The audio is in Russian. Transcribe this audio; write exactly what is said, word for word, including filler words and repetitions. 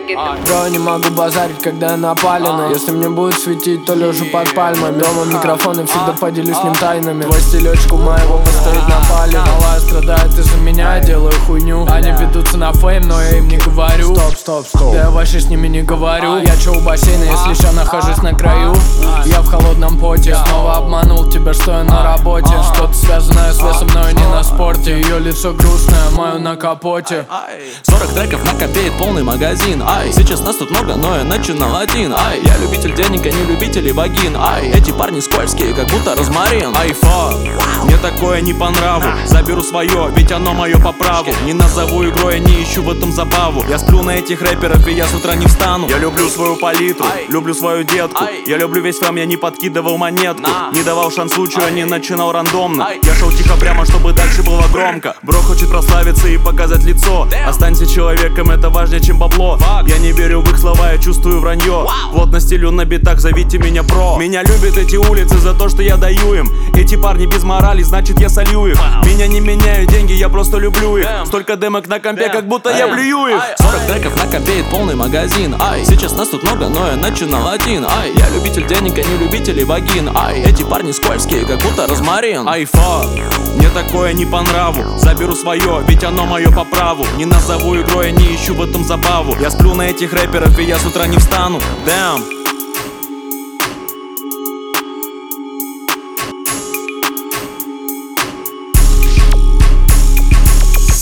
Бро, не могу базарить, когда я напаленный. Если мне будет светить, то лежу под пальмами. Дома микрофон и всегда поделюсь с ним тайнами. Твой стилечку моего поставить на палец. Малая страдает из-за меня, я делаю хуйню. Они ведутся на фейм, но я им не говорю. Стоп, стоп, стоп, да я вообще с ними не говорю. Я чё у бассейна, если ща нахожусь на краю. Я в холодном поте, снова обманул тебя, что я на работе. Что-то связанное с весом, но и не на спорте. Ее лицо грустное, мое на капоте. Сорок треков накопеет полный магазин. Ай, сейчас нас тут много, но я начинал один. Ай, я любитель денег, а не любитель вагин. Ай, эти парни скользкие, как будто розмарин. Ай, фак, мне такое не по нраву. Заберу свое, ведь оно мое по праву. Не назову игрой, я не ищу в этом забаву. Я сплю на этих рэперов, и я с утра не встану. Я люблю свою палитру, люблю свою детку. Я люблю весь фэм, я не подкидывал монетку. Не давал шанс случаю, я не начинал рандомно. Я шел тихо прямо, чтобы дальше было громко. Бро хочет прославиться и показать лицо. Останься человеком, это важнее, чем бабло. Я не верю в их слова, я чувствую вранье. Вот на стилю на битах, зовите меня про. Меня любят эти улицы за то, что я даю им. Эти парни без морали, значит я солью их. Меня не меняют деньги, я просто люблю их. Столько демок на компе, как будто я блюю их. Сорок треков накопеет полный магазин. Ай, сейчас нас тут много, но я начинал один. Ай, я любитель денег, а не любитель вагин. Ай, эти парни скользкие, как будто розмарин. Ай, фак, мне такое не по нраву. Заберу свое, ведь оно мое по праву. Не назову игрой, я не ищу в этом забаву. Я сплю на этих рэперов, и я с утра не встану. Damn.